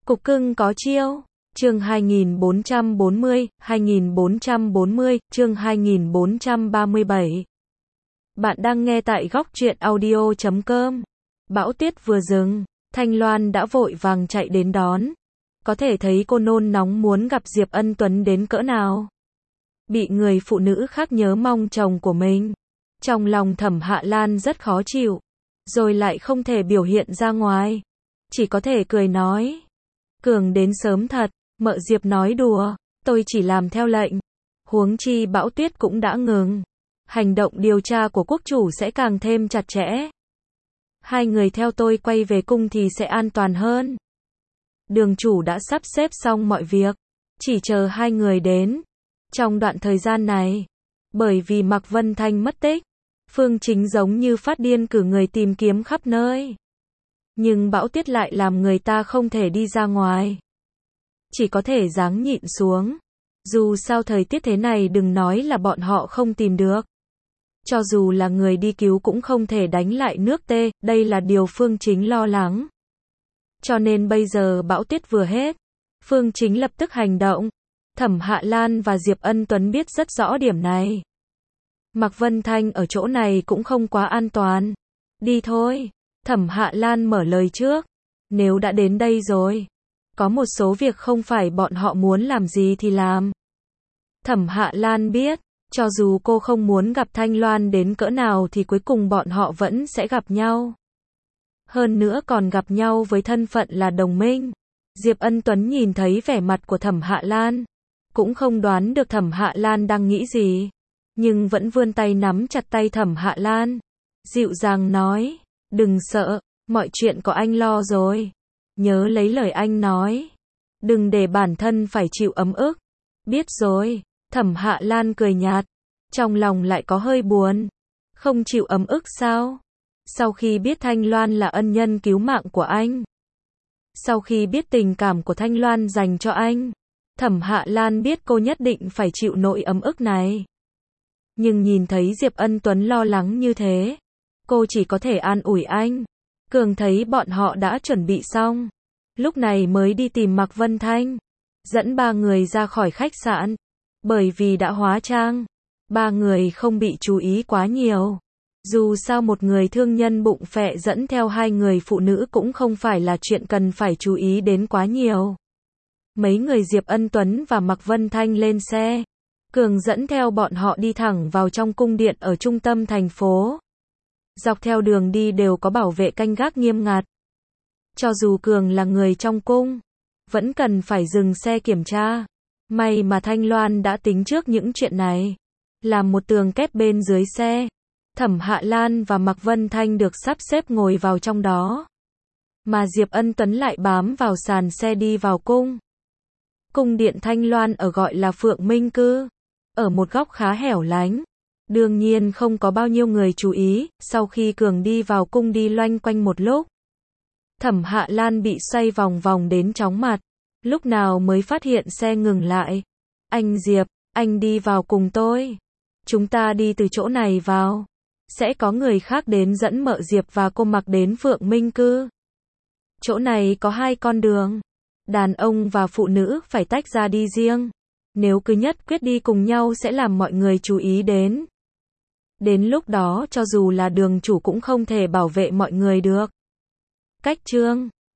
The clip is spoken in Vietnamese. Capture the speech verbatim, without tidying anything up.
Cục cưng có chiêu. Chương hai nghìn bốn trăm bốn mươi, hai nghìn bốn trăm bốn mươi, chương hai nghìn bốn trăm ba mươi bảy. Bạn đang nghe tại góc truyện audio chấm com. Bão tuyết vừa dừng, Thanh Loan đã vội vàng chạy đến đón. Có thể thấy cô nôn nóng muốn gặp Diệp Ân Tuấn đến cỡ nào. Bị người phụ nữ khác nhớ mong chồng của mình. Trong lòng Thẩm Hạ Lan rất khó chịu. Rồi lại không thể biểu hiện ra ngoài. Chỉ có thể cười nói. Cường đến sớm thật. Mợ Diệp nói đùa, tôi chỉ làm theo lệnh. Huống chi bão tuyết cũng đã ngừng. Hành động điều tra của quốc chủ sẽ càng thêm chặt chẽ. Hai người theo tôi quay về cung thì sẽ an toàn hơn. Đường chủ đã sắp xếp xong mọi việc. Chỉ chờ hai người đến. Trong đoạn thời gian này, bởi vì Mạc Vân Thanh mất tích, Phương Chính giống như phát điên cử người tìm kiếm khắp nơi. Nhưng bão tuyết lại làm người ta không thể đi ra ngoài. Chỉ có thể ráng nhịn xuống. Dù sao thời tiết thế này đừng nói là bọn họ không tìm được. Cho dù là người đi cứu cũng không thể đánh lại nước tê, đây là điều Phương Chính lo lắng. Cho nên bây giờ bão tuyết vừa hết, Phương Chính lập tức hành động. Thẩm Hạ Lan và Diệp Ân Tuấn biết rất rõ điểm này. Mạc Vân Thanh ở chỗ này cũng không quá an toàn. Đi thôi. Thẩm Hạ Lan mở lời trước. Nếu đã đến đây rồi, có một số việc không phải bọn họ muốn làm gì thì làm. Thẩm Hạ Lan biết, cho dù cô không muốn gặp Thanh Loan đến cỡ nào thì cuối cùng bọn họ vẫn sẽ gặp nhau. Hơn nữa còn gặp nhau với thân phận là đồng minh. Diệp Ân Tuấn nhìn thấy vẻ mặt của Thẩm Hạ Lan, cũng không đoán được Thẩm Hạ Lan đang nghĩ gì, nhưng vẫn vươn tay nắm chặt tay Thẩm Hạ Lan, dịu dàng nói, đừng sợ, mọi chuyện có anh lo rồi. Nhớ lấy lời anh nói. Đừng để bản thân phải chịu ấm ức. Biết rồi. Thẩm Hạ Lan cười nhạt. Trong lòng lại có hơi buồn. Không chịu ấm ức sao? Sau khi biết Thanh Loan là ân nhân cứu mạng của anh. Sau khi biết tình cảm của Thanh Loan dành cho anh. Thẩm Hạ Lan biết cô nhất định phải chịu nỗi ấm ức này. Nhưng nhìn thấy Diệp Ân Tuấn lo lắng như thế. Cô chỉ có thể an ủi anh. Cường thấy bọn họ đã chuẩn bị xong. Lúc này mới đi tìm Mạc Vân Thanh. Dẫn ba người ra khỏi khách sạn. Bởi vì đã hóa trang. Ba người không bị chú ý quá nhiều. Dù sao một người thương nhân bụng phệ dẫn theo hai người phụ nữ cũng không phải là chuyện cần phải chú ý đến quá nhiều. Mấy người Diệp Ân Tuấn và Mạc Vân Thanh lên xe. Cường dẫn theo bọn họ đi thẳng vào trong cung điện ở trung tâm thành phố. Dọc theo đường đi đều có bảo vệ canh gác nghiêm ngặt. Cho dù Cường là người trong cung, vẫn cần phải dừng xe kiểm tra. May mà Thanh Loan đã tính trước những chuyện này. Làm một tường kép bên dưới xe. Thẩm Hạ Lan và Mạc Vân Thanh được sắp xếp ngồi vào trong đó. Mà Diệp Ân Tuấn lại bám vào sàn xe đi vào cung. Cung điện Thanh Loan ở gọi là Phượng Minh Cư. Ở một góc khá hẻo lánh. Đương nhiên không có bao nhiêu người chú ý, sau khi Cường đi vào cung đi loanh quanh một lúc. Thẩm Hạ Lan bị xoay vòng vòng đến chóng mặt, lúc nào mới phát hiện xe ngừng lại. Anh Diệp, anh đi vào cùng tôi. Chúng ta đi từ chỗ này vào. Sẽ có người khác đến dẫn mợ Diệp và cô Mặc đến Phượng Minh Cư. Chỗ này có hai con đường. Đàn ông và phụ nữ phải tách ra đi riêng. Nếu cứ nhất quyết đi cùng nhau sẽ làm mọi người chú ý đến. Đến lúc đó cho dù là đường chủ cũng không thể bảo vệ mọi người được. Cách chương